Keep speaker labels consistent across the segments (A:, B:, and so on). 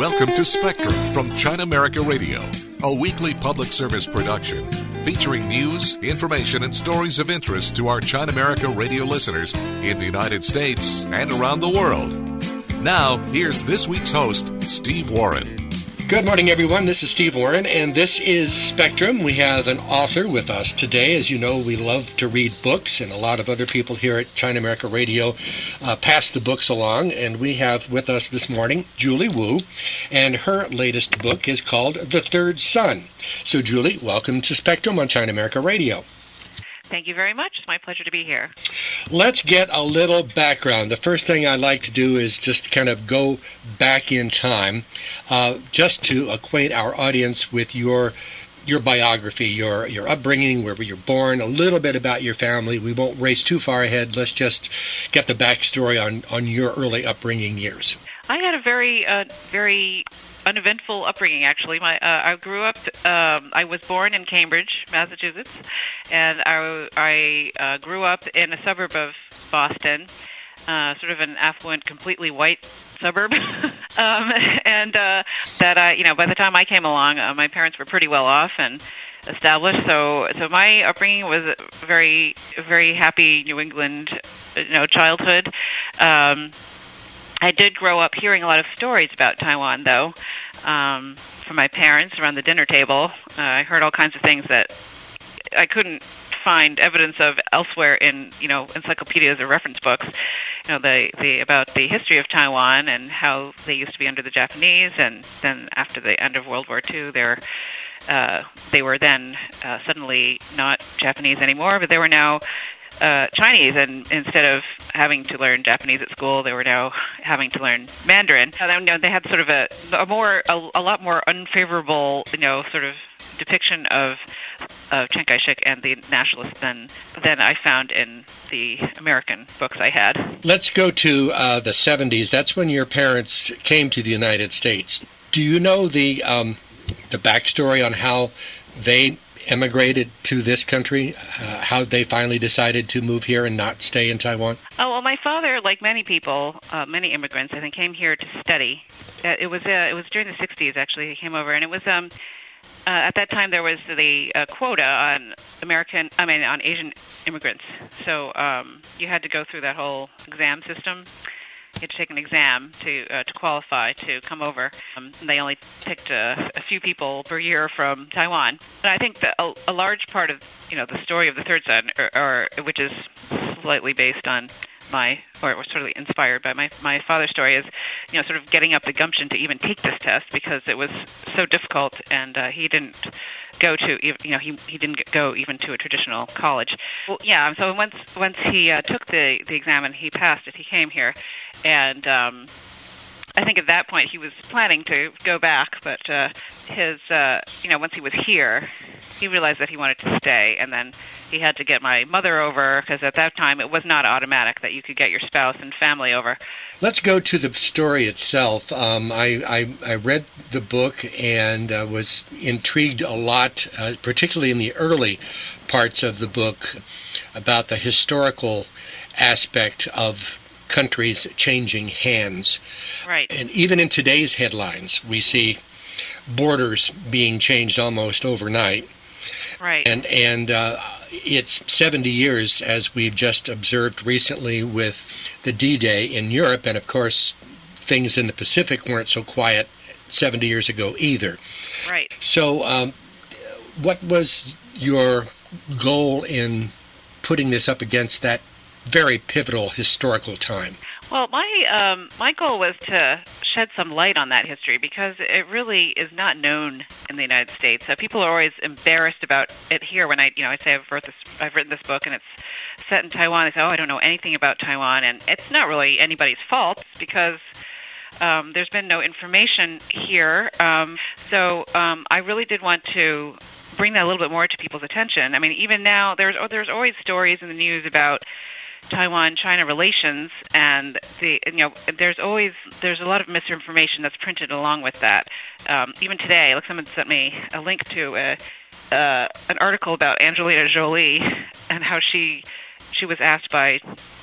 A: Welcome to Spectrum from China America Radio, a weekly public service production featuring news, information, and stories of interest to our China America Radio listeners in the United States and around the world. Now, here's this week's host, Steve Warren.
B: Good morning, everyone. This is Steve Warren, and this is Spectrum. We have an author with us today. As you know, we love to read books, and a lot of other people here at China America Radio pass the books along. And we have with us this morning Julie Wu, and her latest book is called The Third Son. So, Julie, welcome to Spectrum on China America Radio.
C: Thank you very much. It's my pleasure to be here.
B: Let's get a little background. The first thing I like to do is just kind of go back in time, just to acquaint our audience with your biography, your upbringing, where you were born, a little bit about your family. We won't race too far ahead. Let's just get the backstory on your early upbringing years.
C: I had a very uneventful upbringing, actually. I grew up, I was born in Cambridge, Massachusetts, and I grew up in a suburb of Boston, sort of an affluent, completely white suburb. And that by the time I came along, my parents were pretty well off and established. So my upbringing was a very, very happy New England, childhood. I did grow up hearing a lot of stories about Taiwan, though, from my parents around the dinner table. I heard all kinds of things that I couldn't find evidence of elsewhere in, encyclopedias or reference books. About the history of Taiwan and how they used to be under the Japanese, and then after the end of World War II, they were then suddenly not Japanese anymore, but they were now Chinese, and instead of having to learn Japanese at school, they were now having to learn Mandarin. They had sort of a lot more unfavorable, sort of depiction of Chiang Kai-shek and the nationalists than I found in the American books I had.
B: Let's go to the 70s. That's when your parents came to the United States. Do you know the backstory on how they emigrated to this country, how they finally decided to move here and not stay in Taiwan?
C: Oh, well, my father, like many people, many immigrants, I think, came here to study. It was during the 60s, actually, he came over, and it was, at that time there was the quota on on Asian immigrants. So you had to go through that whole exam system. You had to take an exam to qualify to come over. They only picked a few people per year from Taiwan. And I think that a large part of the story of the third son, or which is slightly based on or was sort of inspired by my father's story, is sort of getting up the gumption to even take this test because it was so difficult, and he didn't go to he didn't go even to a traditional college. Well, yeah. So once he took the exam and he passed it, he came here, and I think at that point he was planning to go back, but once he was here, he realized that he wanted to stay, and then he had to get my mother over, because at that time it was not automatic that you could get your spouse and family over.
B: Let's go to the story itself. I read the book and was intrigued a lot, particularly in the early parts of the book, about the historical aspect of countries changing hands.
C: Right.
B: And even in today's headlines, we see borders being changed almost overnight.
C: Right.
B: And it's 70 years, as we've just observed recently with the D-Day in Europe, and of course things in the Pacific weren't so quiet 70 years ago either.
C: Right.
B: So what was your goal in putting this up against that very pivotal historical time?
C: Well, my goal was to shed some light on that history because it really is not known in the United States. People are always embarrassed about it here. When I say I've written this book and it's set in Taiwan, they say, "Oh, I don't know anything about Taiwan," and it's not really anybody's fault because there's been no information here. So I really did want to bring that a little bit more to people's attention. I mean, even now there's always stories in the news about Taiwan-China relations, and there's a lot of misinformation that's printed along with that. Even today, someone sent me a link to an article about Angelina Jolie and how she was asked by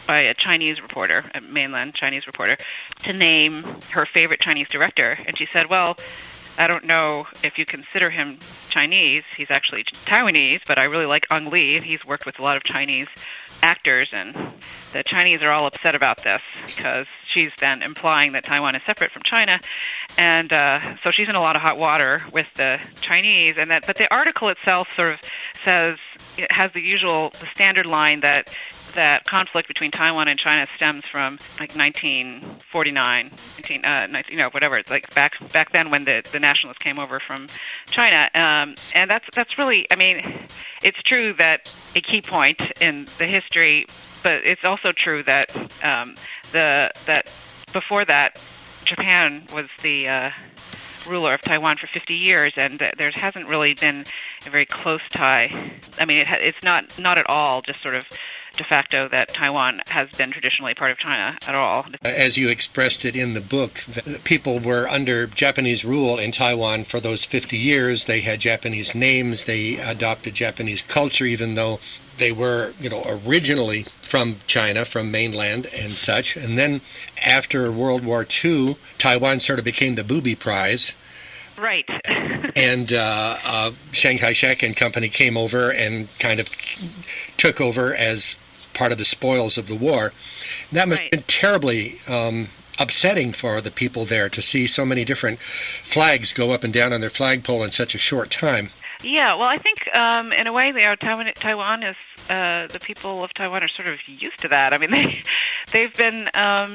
C: by a Chinese reporter, a mainland Chinese reporter, to name her favorite Chinese director. And she said, well, I don't know if you consider him Chinese. He's actually Taiwanese, but I really like Ang Lee. He's worked with a lot of Chinese actors, and the Chinese are all upset about this because she's then implying that Taiwan is separate from China, and so she's in a lot of hot water with the Chinese. And but the article itself sort of says, it has the standard line that conflict between Taiwan and China stems from like 1949, whatever. It's like back then when the nationalists came over from China, and that's really, I mean, it's true that a key point in the history, but it's also true that that before that, Japan was the ruler of Taiwan for 50 years, and there hasn't really been a very close tie. I mean, it's not at all just sort of de facto that Taiwan has been traditionally part of China at all.
B: As you expressed it in the book, people were under Japanese rule in Taiwan for those 50 years. They had Japanese names. They adopted Japanese culture, even though they were, originally from China, from mainland and such. And then after World War II, Taiwan sort of became the booby prize.
C: Right.
B: And Chiang Kai-shek and company came over and kind of took over as part of the spoils of the war. And that must have been terribly upsetting for the people there to see so many different flags go up and down on their flagpole in such a short time.
C: Yeah, well, I think in a way, Taiwan is the people of Taiwan are sort of used to that. I mean, they've been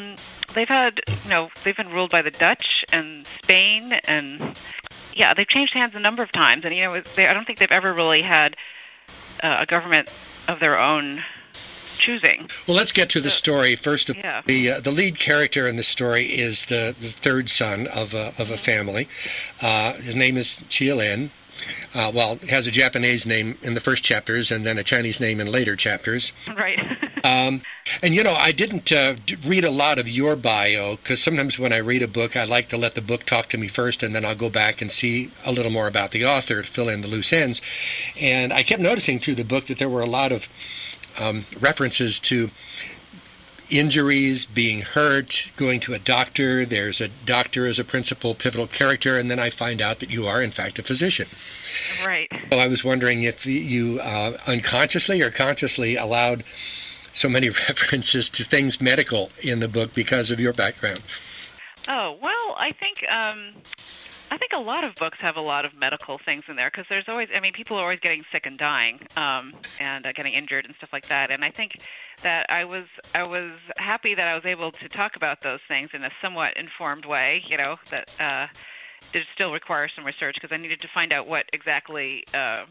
C: ruled by the Dutch and Spain, and they've changed hands a number of times. And I don't think they've ever really had a government of their own choosing.
B: Well, let's get to the story first. The lead character in the story is the third son of a family. His name is Chia Lin. It has a Japanese name in the first chapters and then a Chinese name in later chapters.
C: Right.
B: And, I didn't read a lot of your bio, because sometimes when I read a book, I like to let the book talk to me first, and then I'll go back and see a little more about the author to fill in the loose ends. And I kept noticing through the book that there were a lot of references to injuries, being hurt, going to a doctor. There's a doctor as a principal pivotal character, and then I find out that you are, in fact, a physician.
C: Right.
B: So I was wondering if you unconsciously or consciously allowed so many references to things medical in the book because of your background.
C: Oh, well, I think a lot of books have a lot of medical things in there, because there's always, people are always getting sick and dying, and getting injured and stuff like that. And I think that I was happy that I was able to talk about those things in a somewhat informed way, that did still require some research, because I needed to find out what exactly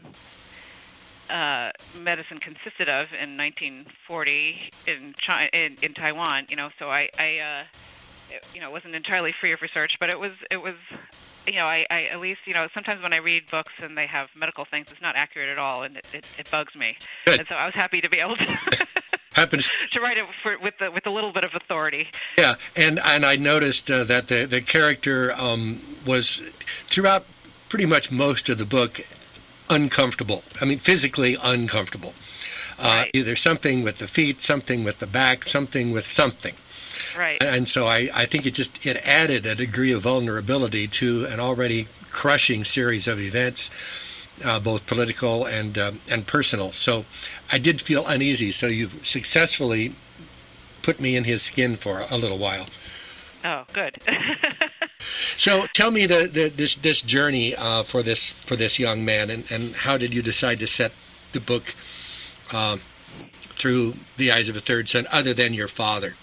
C: medicine consisted of in 1940 in Taiwan. So I wasn't entirely free of research, but it was. I at least, sometimes when I read books and they have medical things, it's not accurate at all, and it bugs me.
B: Good.
C: And so I was happy to be able to to write it with a little bit of authority.
B: Yeah, and I noticed that the character was throughout pretty much most of the book uncomfortable. Physically uncomfortable.
C: Right.
B: Either something with the feet, something with the back, something with something.
C: Right.
B: And so I think it added a degree of vulnerability to an already crushing series of events, both political and personal. So I did feel uneasy. So you've successfully put me in his skin for a little while.
C: Oh, good.
B: So tell me this journey for this young man, and how did you decide to set the book through the eyes of a third son, other than your father?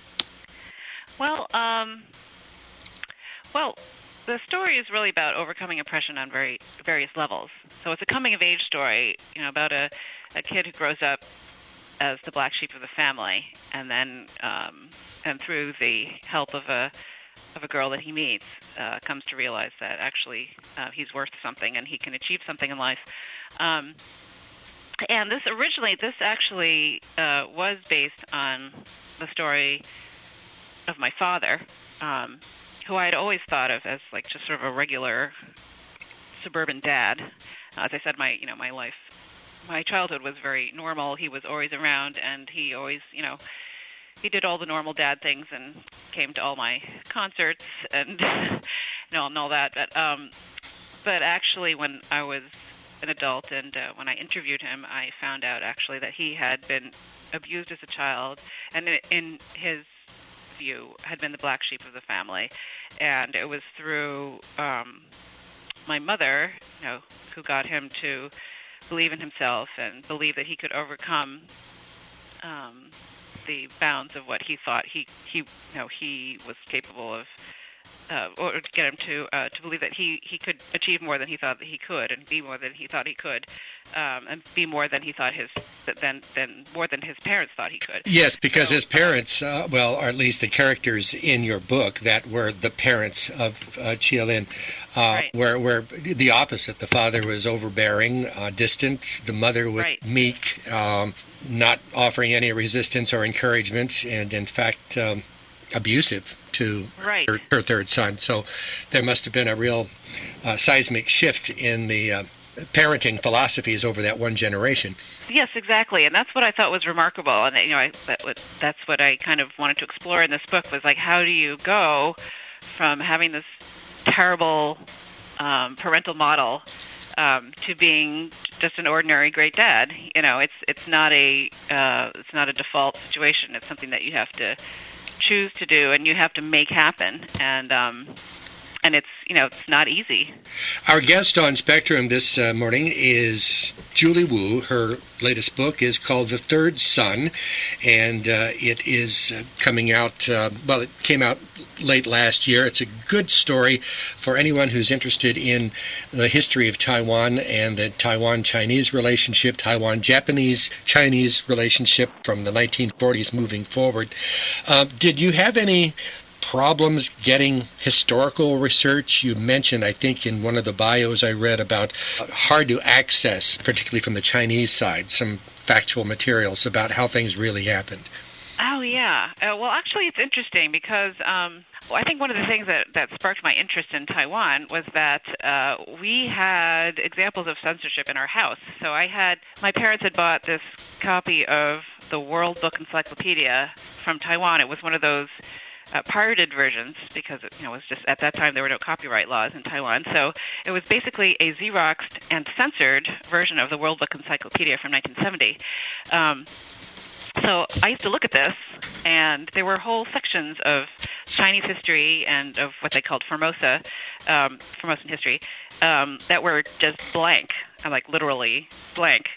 C: Well, the story is really about overcoming oppression on various levels. So it's a coming-of-age story, about a kid who grows up as the black sheep of the family, and then and through the help of a girl that he meets, comes to realize that actually he's worth something and he can achieve something in life. And this actually was based on the story of my father, who I had always thought of as like just sort of a regular suburban dad. As I said, my childhood was very normal. He was always around, and he always, he did all the normal dad things and came to all my concerts and and all that. But actually, when I was an adult and when I interviewed him, I found out actually that he had been abused as a child, and in his view had been the black sheep of the family. And it was through my mother, who got him to believe in himself and believe that he could overcome the bounds of what he thought he was capable of, or to get him to believe that he could achieve more than he thought that he could, and be more than he thought he could, and be more than he thought more than his parents thought he could.
B: Yes, because his parents, or at least the characters in your book that were the parents of Chia-Lin,
C: right.
B: were the opposite. The father was overbearing, distant. The mother was
C: right.
B: meek, not offering any resistance or encouragement, and in fact abusive to
C: right.
B: her third son. So there must have been a real seismic shift in the parenting philosophies over that one generation.
C: Yes, exactly, and that's what I thought was remarkable. And that's what I kind of wanted to explore in this book, was like, how do you go from having this terrible parental model to being just an ordinary great dad? It's not a default situation. It's something that you have to choose to do, and you have to make happen, and it's it's not easy.
B: Our guest on Spectrum this morning is Julie Wu. Her latest book is called The Third Son, and it is coming out. It came out late last year. It's a good story for anyone who's interested in the history of Taiwan and the Taiwan-Chinese relationship, Taiwan-Japanese-Chinese relationship from the 1940s moving forward. Did you have any problems getting historical research? You mentioned, I think, in one of the bios I read about hard to access, particularly from the Chinese side, some factual materials about how things really happened.
C: Oh, yeah. Well, actually, it's interesting because I think one of the things that sparked my interest in Taiwan was that we had examples of censorship in our house. So my parents had bought this copy of the World Book Encyclopedia from Taiwan. It was one of those pirated versions, because it was just at that time there were no copyright laws in Taiwan. So it was basically a Xeroxed and censored version of the World Book Encyclopedia from 1970. So I used to look at this, and there were whole sections of Chinese history and of what they called Formosan history, that were just blank, like literally blank,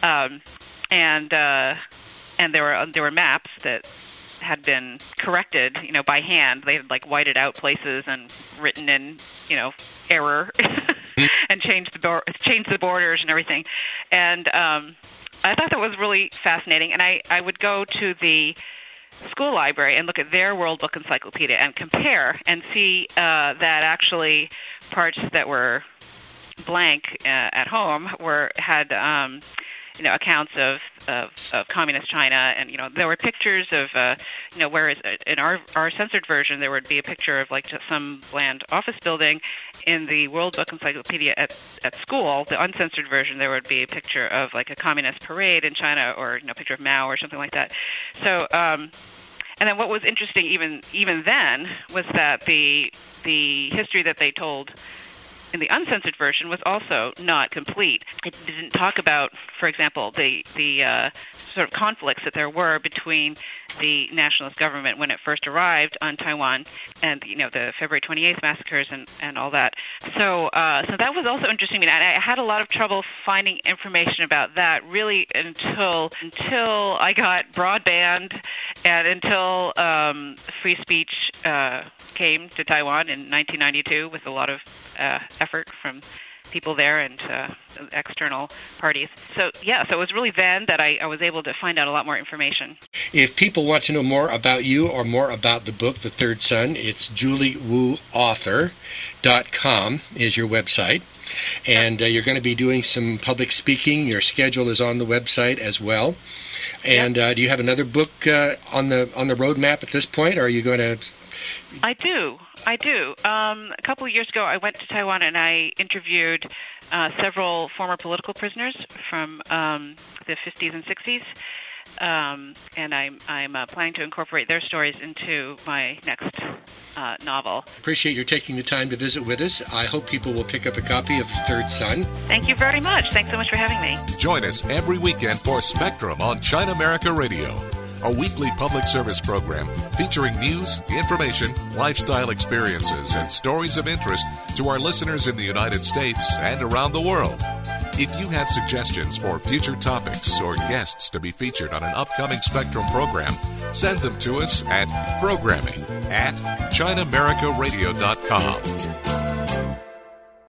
C: and there were maps that had been corrected, by hand. They had whited out places and written in, error, and changed the borders and everything. And I thought that was really fascinating. And I would go to the school library and look at their World Book Encyclopedia and compare and see that actually parts that were blank at home had accounts of communist China, and there were pictures of whereas in our censored version there would be a picture of just some bland office building. In the World Book Encyclopedia at school, the uncensored version, there would be a picture of a communist parade in China, or a picture of Mao or something like that. So and then what was interesting even then was that the history that they told in the uncensored version was also not complete. It didn't talk about, for example, the sort of conflicts that there were between the nationalist government when it first arrived on Taiwan, and the February 28th massacres and all that. So that was also interesting, and I had a lot of trouble finding information about that really until I got broadband, and until free speech came to Taiwan in 1992 with a lot of effort from people there and external parties. So it was really then that I was able to find out a lot more information.
B: If people want to know more about you or more about the book, The Third Son, it's JulieWuAuthor.com is your website. And you're going to be doing some public speaking. Your schedule is on the website as well. And do you have another book on the roadmap at this point, or are you going to...
C: I do. A couple of years ago, I went to Taiwan and I interviewed several former political prisoners from the 50s and 60s. and I'm planning to incorporate their stories into my next novel.
B: Appreciate your taking the time to visit with us. I hope people will pick up a copy of Third Son.
C: Thank you very much. Thanks so much for having me.
A: Join us every weekend for Spectrum on China America Radio, a weekly public service program featuring news, information, lifestyle experiences, and stories of interest to our listeners in the United States and around the world. If you have suggestions for future topics or guests to be featured on an upcoming Spectrum program, send them to us at programming@ChinaAmericaRadio.com.